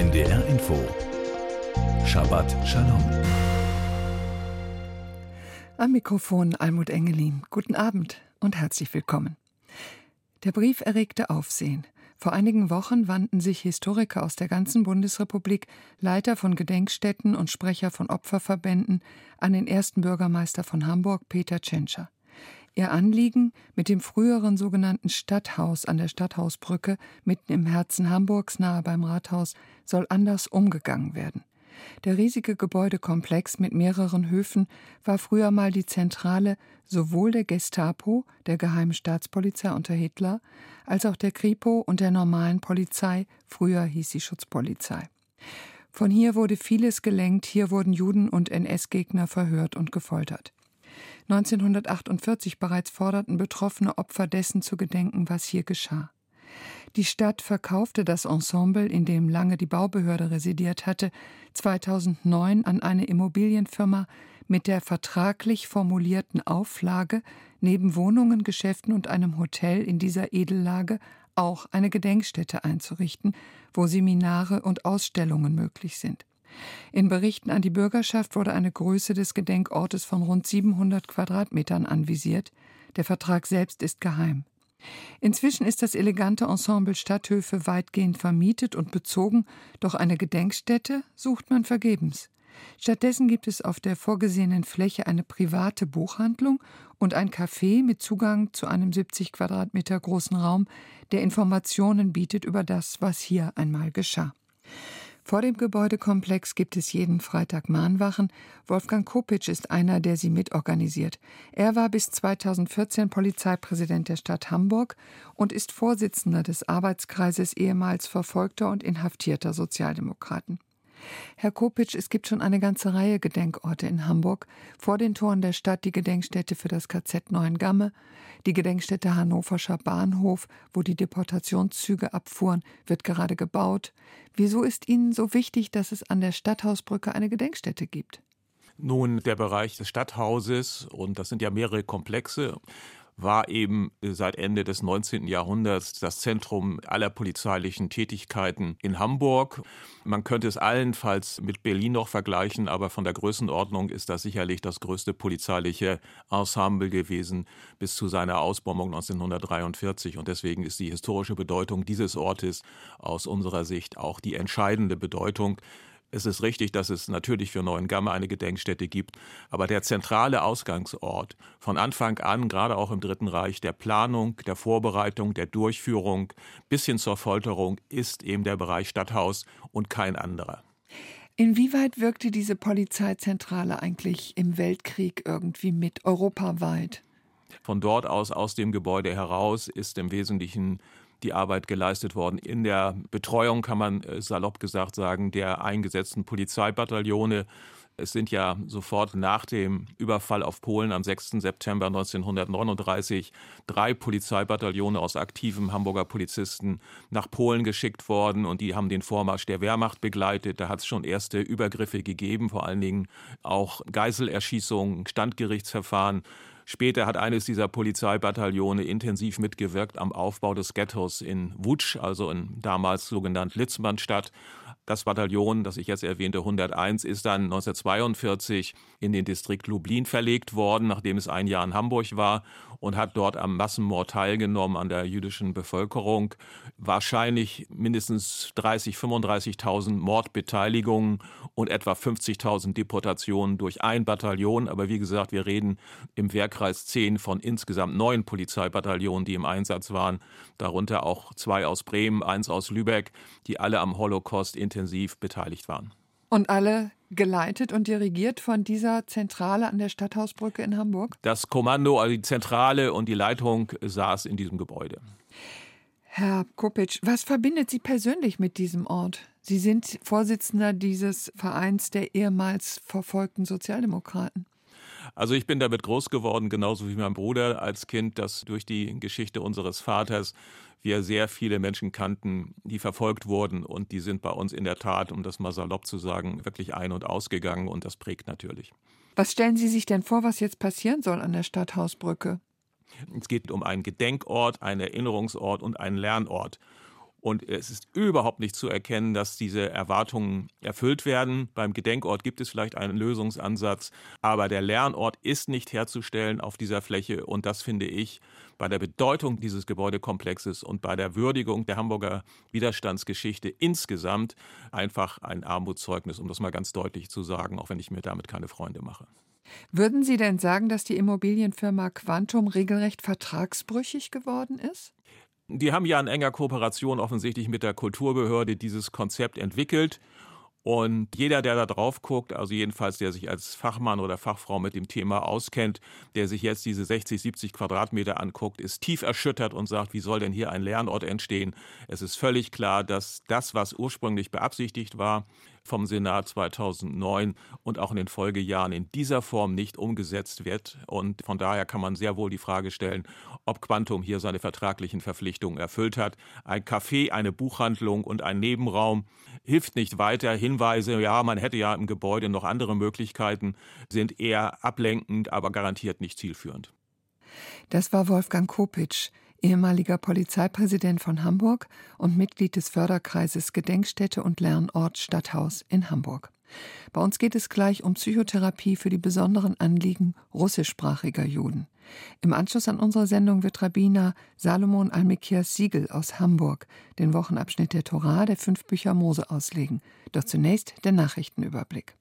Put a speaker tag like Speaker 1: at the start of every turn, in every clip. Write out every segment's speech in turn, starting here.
Speaker 1: NDR Info. Shabbat Shalom.
Speaker 2: Am Mikrofon Almut Engelin. Guten Abend und herzlich willkommen. Der Brief erregte Aufsehen. Vor einigen Wochen wandten sich Historiker aus der ganzen Bundesrepublik, Leiter von Gedenkstätten und Sprecher von Opferverbänden an den ersten Bürgermeister von Hamburg, Peter Tschentscher. Ihr Anliegen, mit dem früheren sogenannten Stadthaus an der Stadthausbrücke mitten im Herzen Hamburgs nahe beim Rathaus, soll anders umgegangen werden. Der riesige Gebäudekomplex mit mehreren Höfen war früher mal die Zentrale sowohl der Gestapo, der Geheimen Staatspolizei unter Hitler, als auch der Kripo und der normalen Polizei, früher hieß sie Schutzpolizei. Von hier wurde vieles gelenkt, hier wurden Juden und NS-Gegner verhört und gefoltert. 1948 bereits forderten betroffene Opfer dessen zu gedenken, was hier geschah. Die Stadt verkaufte das Ensemble, in dem lange die Baubehörde residiert hatte, 2009 an eine Immobilienfirma mit der vertraglich formulierten Auflage, neben Wohnungen, Geschäften und einem Hotel in dieser Edellage auch eine Gedenkstätte einzurichten, wo Seminare und Ausstellungen möglich sind. In Berichten an die Bürgerschaft wurde eine Größe des Gedenkortes von rund 700 Quadratmetern anvisiert. Der Vertrag selbst ist geheim. Inzwischen ist das elegante Ensemble Stadthöfe weitgehend vermietet und bezogen, doch eine Gedenkstätte sucht man vergebens. Stattdessen gibt es auf der vorgesehenen Fläche eine private Buchhandlung und ein Café mit Zugang zu einem 70 Quadratmeter großen Raum, der Informationen bietet über das, was hier einmal geschah. Vor dem Gebäudekomplex gibt es jeden Freitag Mahnwachen. Wolfgang Kopitsch ist einer, der sie mitorganisiert. Er war bis 2014 Polizeipräsident der Stadt Hamburg und ist Vorsitzender des Arbeitskreises ehemals verfolgter und inhaftierter Sozialdemokraten. Herr Kopitsch, es gibt schon eine ganze Reihe Gedenkorte in Hamburg. Vor den Toren der Stadt die Gedenkstätte für das KZ Neuengamme, die Gedenkstätte Hannoverscher Bahnhof, wo die Deportationszüge abfuhren, wird gerade gebaut. Wieso ist Ihnen so wichtig, dass es an der Stadthausbrücke eine Gedenkstätte gibt?
Speaker 3: Nun, der Bereich des Stadthauses, und das sind ja mehrere Komplexe, war eben seit Ende des 19. Jahrhunderts das Zentrum aller polizeilichen Tätigkeiten in Hamburg. Man könnte es allenfalls mit Berlin noch vergleichen, aber von der Größenordnung ist das sicherlich das größte polizeiliche Ensemble gewesen bis zu seiner Ausbombung 1943. Und deswegen ist die historische Bedeutung dieses Ortes aus unserer Sicht auch die entscheidende Bedeutung. Es ist richtig, dass es natürlich für Neuengamme eine Gedenkstätte gibt, aber der zentrale Ausgangsort von Anfang an, gerade auch im Dritten Reich, der Planung, der Vorbereitung, der Durchführung bis hin zur Folterung ist eben der Bereich Stadthaus und kein anderer.
Speaker 2: Inwieweit wirkte diese Polizeizentrale eigentlich im Weltkrieg irgendwie mit, europaweit?
Speaker 3: Von dort aus dem Gebäude heraus, ist im Wesentlichen die Arbeit geleistet worden. In der Betreuung kann man salopp gesagt sagen, der eingesetzten Polizeibataillone. Es sind ja sofort nach dem Überfall auf Polen am 6. September 1939 3 Polizeibataillone aus aktiven Hamburger Polizisten nach Polen geschickt worden und die haben den Vormarsch der Wehrmacht begleitet. Da hat es schon erste Übergriffe gegeben, vor allen Dingen auch Geiselerschießungen, Standgerichtsverfahren. Später hat eines dieser Polizeibataillone intensiv mitgewirkt am Aufbau des Ghettos in Łódź, also in damals sogenannt Litzmannstadt. Das Bataillon, das ich jetzt erwähnte, 101, ist dann 1942 in den Distrikt Lublin verlegt worden, nachdem es ein Jahr in Hamburg war und hat dort am Massenmord teilgenommen an der jüdischen Bevölkerung. Wahrscheinlich mindestens 30.000, 35.000 Mordbeteiligungen und etwa 50.000 Deportationen durch ein Bataillon. Aber wie gesagt, wir reden im Wehrkreis 10 von insgesamt 9 Polizeibataillonen, die im Einsatz waren. Darunter auch 2 aus Bremen, 1 aus Lübeck, die alle am Holocaust intensiv beteiligt waren.
Speaker 2: Und alle geleitet und dirigiert von dieser Zentrale an der Stadthausbrücke in Hamburg?
Speaker 3: Das Kommando, also die Zentrale und die Leitung saß in diesem Gebäude.
Speaker 2: Herr Kopitsch, was verbindet Sie persönlich mit diesem Ort? Sie sind Vorsitzender dieses Vereins der ehemals verfolgten Sozialdemokraten.
Speaker 3: Also ich bin damit groß geworden, genauso wie mein Bruder als Kind, dass durch die Geschichte unseres Vaters wir sehr viele Menschen kannten, die verfolgt wurden. Und die sind bei uns in der Tat, um das mal salopp zu sagen, wirklich ein- und ausgegangen. Und das prägt natürlich.
Speaker 2: Was stellen Sie sich denn vor, was jetzt passieren soll an der Stadthausbrücke?
Speaker 3: Es geht um einen Gedenkort, einen Erinnerungsort und einen Lernort. Und es ist überhaupt nicht zu erkennen, dass diese Erwartungen erfüllt werden. Beim Gedenkort gibt es vielleicht einen Lösungsansatz, aber der Lernort ist nicht herzustellen auf dieser Fläche. Und das finde ich bei der Bedeutung dieses Gebäudekomplexes und bei der Würdigung der Hamburger Widerstandsgeschichte insgesamt einfach ein Armutszeugnis, um das mal ganz deutlich zu sagen, auch wenn ich mir damit keine Freunde mache.
Speaker 2: Würden Sie denn sagen, dass die Immobilienfirma Quantum regelrecht vertragsbrüchig geworden ist?
Speaker 3: Die haben ja in enger Kooperation offensichtlich mit der Kulturbehörde dieses Konzept entwickelt. Und jeder, der da drauf guckt, also jedenfalls der sich als Fachmann oder Fachfrau mit dem Thema auskennt, der sich jetzt diese 60, 70 Quadratmeter anguckt, ist tief erschüttert und sagt, wie soll denn hier ein Lernort entstehen? Es ist völlig klar, dass das, was ursprünglich beabsichtigt war, vom Senat 2009 und auch in den Folgejahren in dieser Form nicht umgesetzt wird. Und von daher kann man sehr wohl die Frage stellen, ob Quantum hier seine vertraglichen Verpflichtungen erfüllt hat. Ein Café, eine Buchhandlung und ein Nebenraum hilft nicht weiter. Hinweise, ja, man hätte ja im Gebäude noch andere Möglichkeiten, sind eher ablenkend, aber garantiert nicht zielführend.
Speaker 2: Das war Wolfgang Kopitsch, ehemaliger Polizeipräsident von Hamburg und Mitglied des Förderkreises Gedenkstätte und Lernort Stadthaus in Hamburg. Bei uns geht es gleich um Psychotherapie für die besonderen Anliegen russischsprachiger Juden. Im Anschluss an unsere Sendung wird Rabbiner Salomon Almekias Siegel aus Hamburg den Wochenabschnitt der Torah der 5 Bücher Mose auslegen. Doch zunächst der Nachrichtenüberblick.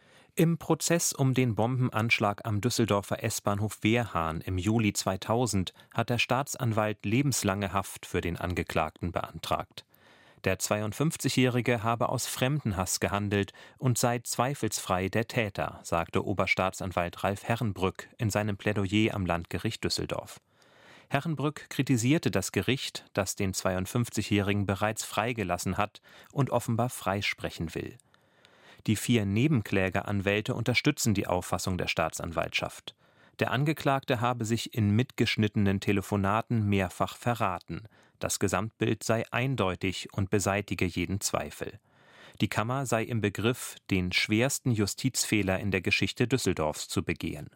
Speaker 4: Im Prozess um den Bombenanschlag am Düsseldorfer S-Bahnhof Wehrhahn im Juli 2000 hat der Staatsanwalt lebenslange Haft für den Angeklagten beantragt. Der 52-Jährige habe aus Fremdenhass gehandelt und sei zweifelsfrei der Täter, sagte Oberstaatsanwalt Ralf Herrenbrück in seinem Plädoyer am Landgericht Düsseldorf. Herrenbrück kritisierte das Gericht, das den 52-Jährigen bereits freigelassen hat und offenbar freisprechen will. Die 4 Nebenklägeranwälte unterstützen die Auffassung der Staatsanwaltschaft. Der Angeklagte habe sich in mitgeschnittenen Telefonaten mehrfach verraten. Das Gesamtbild sei eindeutig und beseitige jeden Zweifel. Die Kammer sei im Begriff, den schwersten Justizfehler in der Geschichte Düsseldorfs zu begehen.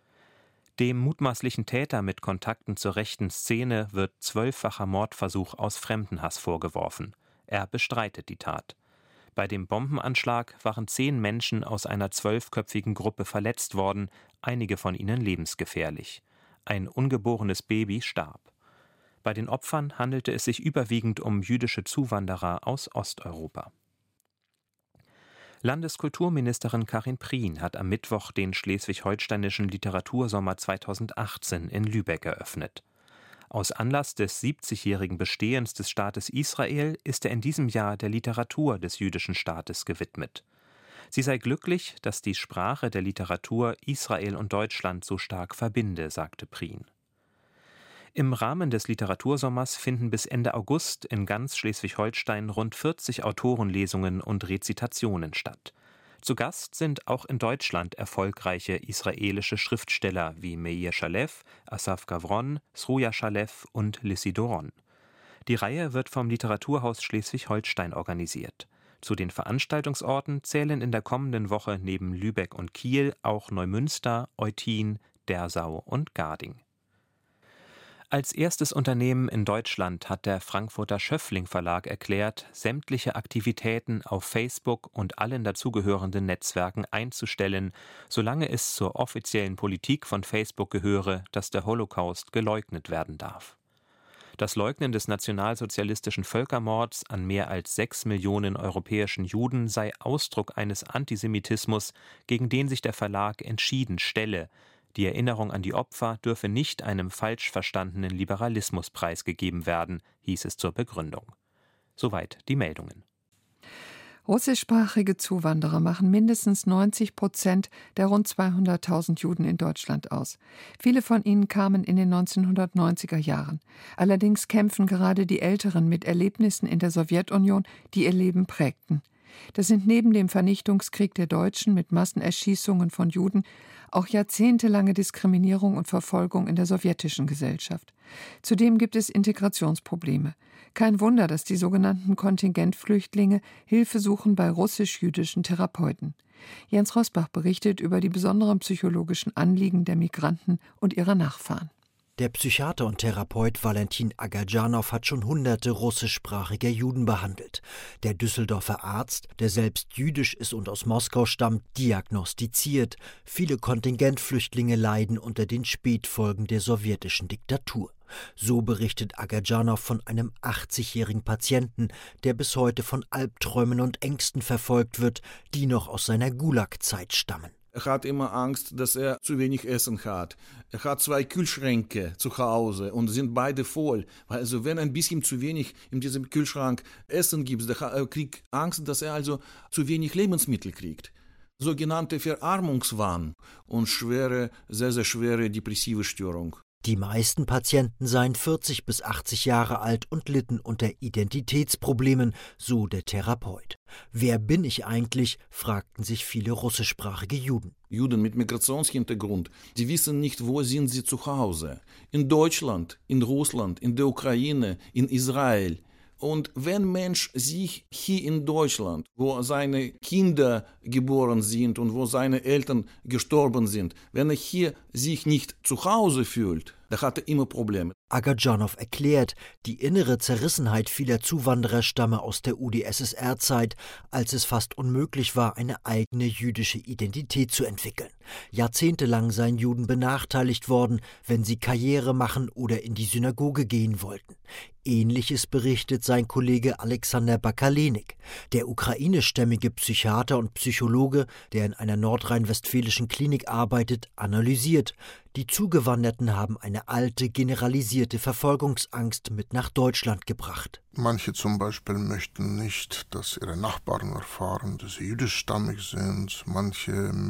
Speaker 4: Dem mutmaßlichen Täter mit Kontakten zur rechten Szene wird 12-facher Mordversuch aus Fremdenhass vorgeworfen. Er bestreitet die Tat. Bei dem Bombenanschlag waren 10 Menschen aus einer 12-köpfigen Gruppe verletzt worden, einige von ihnen lebensgefährlich. Ein ungeborenes Baby starb. Bei den Opfern handelte es sich überwiegend um jüdische Zuwanderer aus Osteuropa. Landeskulturministerin Karin Prien hat am Mittwoch den Schleswig-Holsteinischen Literatursommer 2018 in Lübeck eröffnet. Aus Anlass des 70-jährigen Bestehens des Staates Israel ist er in diesem Jahr der Literatur des jüdischen Staates gewidmet. Sie sei glücklich, dass die Sprache der Literatur Israel und Deutschland so stark verbinde, sagte Prien. Im Rahmen des Literatursommers finden bis Ende August in ganz Schleswig-Holstein rund 40 Autorenlesungen und Rezitationen statt. Zu Gast sind auch in Deutschland erfolgreiche israelische Schriftsteller wie Meir Shalev, Asaf Gavron, Sruja Shalev und Lissi Doron. Die Reihe wird vom Literaturhaus Schleswig-Holstein organisiert. Zu den Veranstaltungsorten zählen in der kommenden Woche neben Lübeck und Kiel auch Neumünster, Eutin, Dersau und Garding. Als erstes Unternehmen in Deutschland hat der Frankfurter Schöffling Verlag erklärt, sämtliche Aktivitäten auf Facebook und allen dazugehörenden Netzwerken einzustellen, solange es zur offiziellen Politik von Facebook gehöre, dass der Holocaust geleugnet werden darf. Das Leugnen des nationalsozialistischen Völkermords an mehr als 6 Millionen europäischen Juden sei Ausdruck eines Antisemitismus, gegen den sich der Verlag entschieden stelle. Die Erinnerung an die Opfer dürfe nicht einem falsch verstandenen Liberalismus preisgegeben werden, hieß es zur Begründung. Soweit die Meldungen.
Speaker 2: Russischsprachige Zuwanderer machen mindestens 90% der rund 200.000 Juden in Deutschland aus. Viele von ihnen kamen in den 1990er Jahren. Allerdings kämpfen gerade die Älteren mit Erlebnissen in der Sowjetunion, die ihr Leben prägten. Das sind neben dem Vernichtungskrieg der Deutschen mit Massenerschießungen von Juden auch jahrzehntelange Diskriminierung und Verfolgung in der sowjetischen Gesellschaft. Zudem gibt es Integrationsprobleme. Kein Wunder, dass die sogenannten Kontingentflüchtlinge Hilfe suchen bei russisch-jüdischen Therapeuten. Jens Rosbach berichtet über die besonderen psychologischen Anliegen der Migranten und ihrer Nachfahren.
Speaker 5: Der Psychiater und Therapeut Valentin Agajanow hat schon Hunderte russischsprachiger Juden behandelt. Der Düsseldorfer Arzt, der selbst jüdisch ist und aus Moskau stammt, diagnostiziert. Viele Kontingentflüchtlinge leiden unter den Spätfolgen der sowjetischen Diktatur. So berichtet Agajanow von einem 80-jährigen Patienten, der bis heute von Albträumen und Ängsten verfolgt wird, die noch aus seiner Gulag-Zeit stammen.
Speaker 6: Er hat immer Angst, dass er zu wenig Essen hat. Er hat 2 Kühlschränke zu Hause und sind beide voll. Also wenn ein bisschen zu wenig in diesem Kühlschrank Essen gibt, dann kriegt er Angst, dass er also zu wenig Lebensmittel kriegt. Sogenannte Verarmungswahn und sehr, sehr schwere depressive Störung.
Speaker 5: Die meisten Patienten seien 40 bis 80 Jahre alt und litten unter Identitätsproblemen, so der Therapeut. Wer bin ich eigentlich, fragten sich viele russischsprachige Juden.
Speaker 6: Juden mit Migrationshintergrund, die wissen nicht, wo sind sie zu Hause. In Deutschland, in Russland, in der Ukraine, in Israel. Und wenn Mensch sich hier in Deutschland, wo seine Kinder geboren sind und wo seine Eltern gestorben sind, wenn er hier sich nicht zu Hause fühlt, dann hat er immer Probleme.
Speaker 5: Agajanow erklärt, die innere Zerrissenheit vieler Zuwanderer stamme aus der UdSSR-Zeit, als es fast unmöglich war, eine eigene jüdische Identität zu entwickeln. Jahrzehntelang seien Juden benachteiligt worden, wenn sie Karriere machen oder in die Synagoge gehen wollten. Ähnliches berichtet sein Kollege Alexander Bakalenik. Der ukrainischstämmige Psychiater und Psychologe, der in einer nordrhein-westfälischen Klinik arbeitet, analysiert: Die Zugewanderten haben eine alte, generalisierte Verfolgungsangst mit nach Deutschland gebracht.
Speaker 7: Manche zum Beispiel möchten nicht, dass ihre Nachbarn erfahren, dass sie jüdischstammig sind. Manche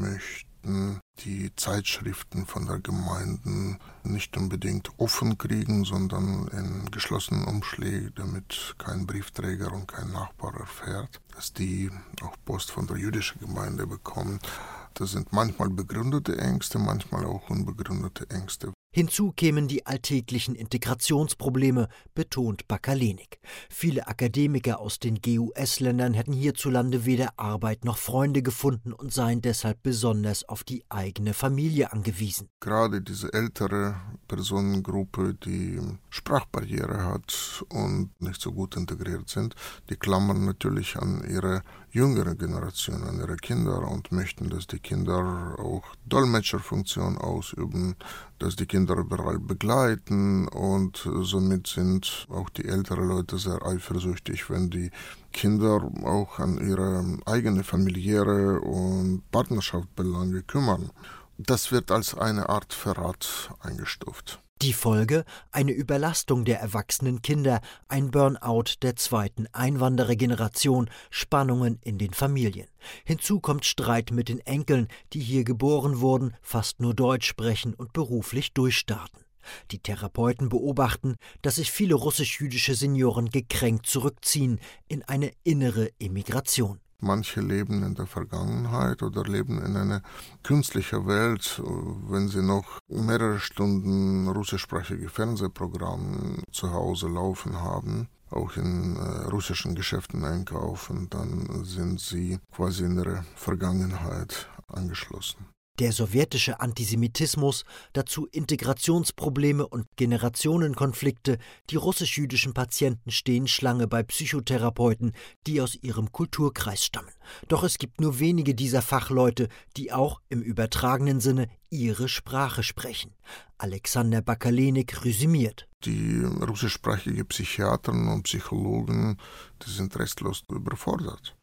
Speaker 7: möchten die Zeitschriften von der Gemeinde nicht unbedingt offen kriegen, sondern in geschlossenen Umschlägen, damit kein Briefträger und kein Nachbar erfährt, dass die auch Post von der jüdischen Gemeinde bekommen. Das sind manchmal begründete Ängste, manchmal auch unbegründete Ängste.
Speaker 5: Hinzu kämen die alltäglichen Integrationsprobleme, betont Bakalenik. Viele Akademiker aus den GUS-Ländern hätten hierzulande weder Arbeit noch Freunde gefunden und seien deshalb besonders auf die eigene Familie angewiesen.
Speaker 7: Gerade diese ältere Personengruppe, die Sprachbarriere hat und nicht so gut integriert sind, die klammern natürlich an ihre jüngere Generation, an ihre Kinder und möchten, dass die Kinder auch Dolmetscherfunktion ausüben, dass die Kinder überall begleiten, und somit sind auch die älteren Leute sehr eifersüchtig, wenn die Kinder auch an ihre eigene familiäre und Partnerschaftsbelange kümmern. Das wird als eine Art Verrat eingestuft.
Speaker 5: Die Folge: eine Überlastung der erwachsenen Kinder, ein Burnout der zweiten Einwanderergeneration, Spannungen in den Familien. Hinzu kommt Streit mit den Enkeln, die hier geboren wurden, fast nur Deutsch sprechen und beruflich durchstarten. Die Therapeuten beobachten, dass sich viele russisch-jüdische Senioren gekränkt zurückziehen in eine innere Emigration.
Speaker 7: Manche leben in der Vergangenheit oder leben in einer künstlichen Welt, wenn sie noch mehrere Stunden russischsprachige Fernsehprogramme zu Hause laufen haben, auch in russischen Geschäften einkaufen, dann sind sie quasi in ihre Vergangenheit angeschlossen.
Speaker 5: Der sowjetische Antisemitismus, dazu Integrationsprobleme und Generationenkonflikte. Die russisch-jüdischen Patienten stehen Schlange bei Psychotherapeuten, die aus ihrem Kulturkreis stammen. Doch es gibt nur wenige dieser Fachleute, die auch im übertragenen Sinne ihre Sprache sprechen. Alexander Bakalenik resümiert:
Speaker 7: Die russischsprachigen Psychiater und Psychologen, die sind restlos überfordert.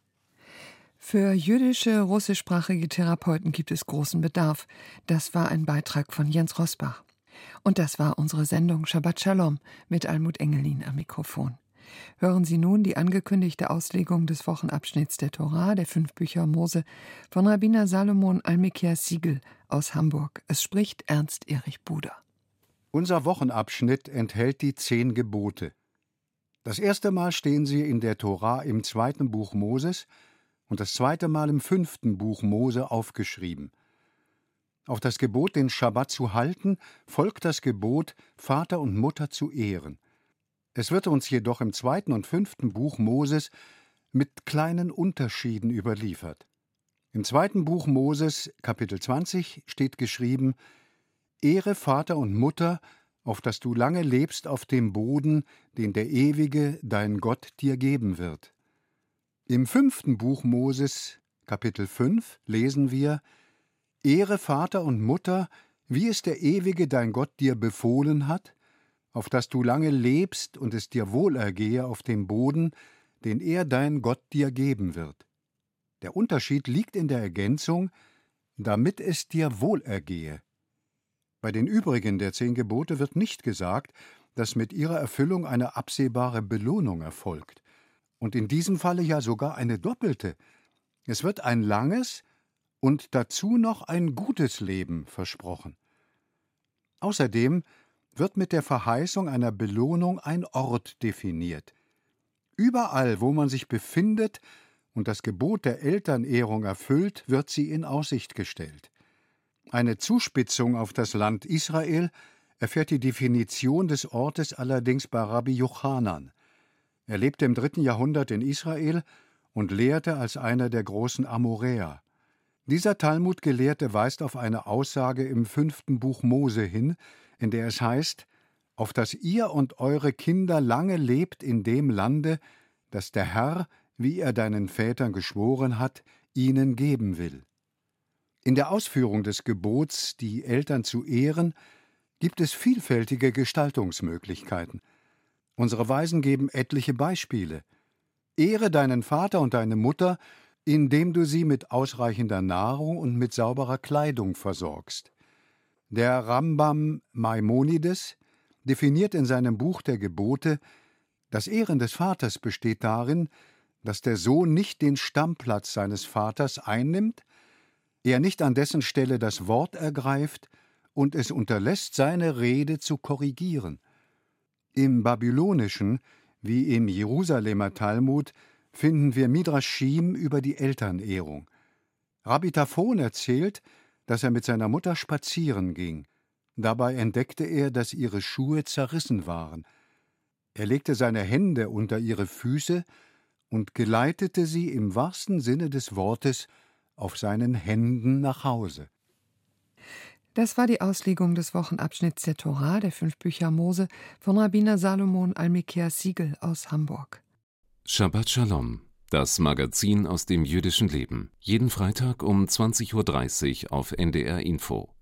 Speaker 2: Für jüdische, russischsprachige Therapeuten gibt es großen Bedarf. Das war ein Beitrag von Jens Rosbach. Und das war unsere Sendung Shabbat Shalom mit Almut Engelin am Mikrofon. Hören Sie nun die angekündigte Auslegung des Wochenabschnitts der Tora, der 5 Bücher Mose, von Rabbiner Salomon Almekia Siegel aus Hamburg. Es spricht Ernst Erich Buder.
Speaker 8: Unser Wochenabschnitt enthält die 10 Gebote. Das erste Mal stehen sie in der Tora im 2. Buch Moses und das 2. Mal im 5. Buch Mose aufgeschrieben. Auf das Gebot, den Schabbat zu halten, folgt das Gebot, Vater und Mutter zu ehren. Es wird uns jedoch im 2. und 5. Buch Moses mit kleinen Unterschieden überliefert. Im 2. Buch Moses, Kapitel 20, steht geschrieben: Ehre Vater und Mutter, auf dass du lange lebst auf dem Boden, den der Ewige, dein Gott, dir geben wird. Im 5. Buch Moses, Kapitel 5, lesen wir: Ehre Vater und Mutter, wie es der Ewige, dein Gott, dir befohlen hat, auf dass du lange lebst und es dir wohlergehe auf dem Boden, den er, dein Gott, dir geben wird. Der Unterschied liegt in der Ergänzung, damit es dir wohlergehe. Bei den übrigen der 10 Gebote wird nicht gesagt, dass mit ihrer Erfüllung eine absehbare Belohnung erfolgt. Und in diesem Falle ja sogar eine doppelte. Es wird ein langes und dazu noch ein gutes Leben versprochen. Außerdem wird mit der Verheißung einer Belohnung ein Ort definiert. Überall, wo man sich befindet und das Gebot der Elternehrung erfüllt, wird sie in Aussicht gestellt. Eine Zuspitzung auf das Land Israel erfährt die Definition des Ortes allerdings bei Rabbi Jochanan. Er lebte im 3. Jahrhundert in Israel und lehrte als einer der großen Amoräer. Dieser Talmud-Gelehrte weist auf eine Aussage im 5. Buch Mose hin, in der es heißt: Auf dass ihr und eure Kinder lange lebt in dem Lande, das der Herr, wie er deinen Vätern geschworen hat, ihnen geben will. In der Ausführung des Gebots, die Eltern zu ehren, gibt es vielfältige Gestaltungsmöglichkeiten. Unsere Weisen geben etliche Beispiele. Ehre deinen Vater und deine Mutter, indem du sie mit ausreichender Nahrung und mit sauberer Kleidung versorgst. Der Rambam Maimonides definiert in seinem Buch der Gebote: Das Ehren des Vaters besteht darin, dass der Sohn nicht den Stammplatz seines Vaters einnimmt, er nicht an dessen Stelle das Wort ergreift und es unterlässt, seine Rede zu korrigieren. Im Babylonischen wie im Jerusalemer Talmud finden wir Midrashim über die Elternehrung. Rabbi Tafon erzählt, dass er mit seiner Mutter spazieren ging. Dabei entdeckte er, dass ihre Schuhe zerrissen waren. Er legte seine Hände unter ihre Füße und geleitete sie im wahrsten Sinne des Wortes auf seinen Händen nach Hause.
Speaker 2: Das war die Auslegung des Wochenabschnitts der Tora, der 5 Bücher Mose, von Rabbiner Salomon Almekeas-Siegel aus Hamburg.
Speaker 1: Shabbat Shalom, das Magazin aus dem jüdischen Leben. Jeden Freitag um 20:30 Uhr auf NDR Info.